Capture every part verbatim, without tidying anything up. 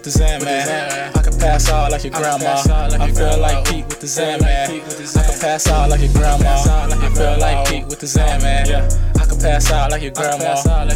the Zen, man. I can pass out like your grandma. I feel like Pete with the Zen, man. I can pass out like your grandma. I feel like Pete with the Zen, man. I can pass out like your grandma.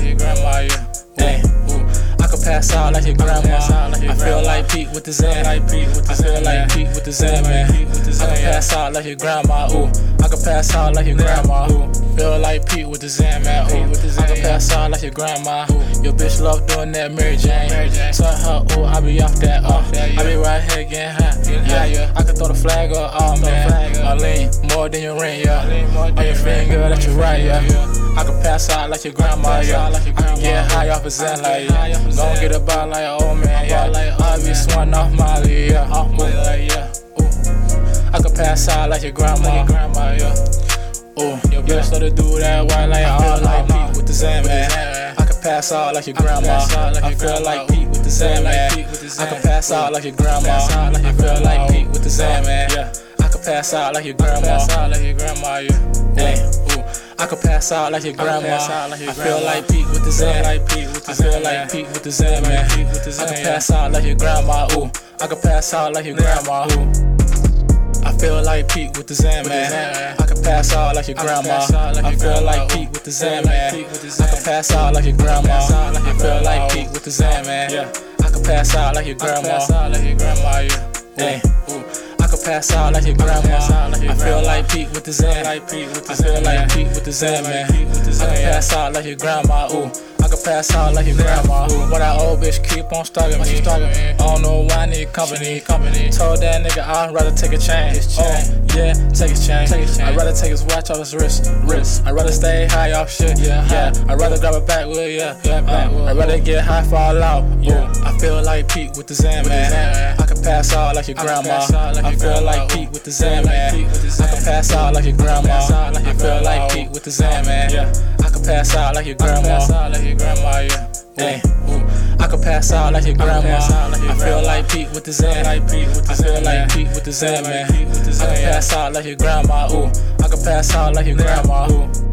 Hey, I can pass out like your grandma. I feel like Pete with the Zen. I feel like Pete with the Zen, man. I can pass out like your grandma. Ooh, I can pass out like your grandma. Ooh, feel like Pete with the Zen, man. Ooh, I can pass out like your grandma. Your bitch love doing that Mary Jane. Tell her, ooh, I be off that. Uh, I be right here getting high. Yeah, I can throw the flag up. Oh man, I lean more than your ring, yeah. On your finger that you right, yeah. I can pass out like your grandma, yeah. I can get high off a Zen, like yeah. Don't get about like an old man, yeah. I be swanning off Molly, yeah. Off Molly, like yeah. Ooh. I can pass out like your grandma, grandma, yeah. Ooh, your bitch start to do that white like all like Pete with the Zen, man. I can pass out like your grandma. I feel like Pete with the Zen, man. I can pass out like your grandma. I feel like Pete with the Zen, man. I can pass out like your grandma. Hey, ooh. I can pass out like your grandma. I feel like Pete with the Zen. I feel like Pete with the Zen, man. I can pass out like your grandma. Ooh, I can pass out like your grandma. Ooh. I feel like Pete with the Zen, man. I can pass out like your grandma. I feel like Pete with the Zen, man. I can pass out like your grandma. I feel like Pete with the Zen, man. I can pass out like your grandma. Hey, ooh. I can pass out like your grandma. I feel like Pete with the Zen. I feel like Pete with the Zen, man. I can pass out like your grandma. Ooh, I can pass out like your grandma. Ooh, but that old bitch keep on stalking me. I don't know why I need company. Told that nigga I'd rather take a chain. Oh, yeah, take his chain. I'd rather take his watch off his wrist. Wrist. I'd rather stay high off shit. Yeah, yeah. I'd rather grab a backwood. Yeah, uh, I'd rather get high, fall out. Yeah, I feel like Pete with the Zen, man. I can pass out like your grandma. I feel like Pete with the Zen, man. I can pass out like your grandma. I feel like Pete with the Zen, man. I can pass out like your grandma. Hey, ooh. I can pass out like your grandma. I feel like Pete with the Zen. I feel like Pete with the Zen, man. I can pass out like your grandma. Ooh, I can pass out like your grandma. Ooh.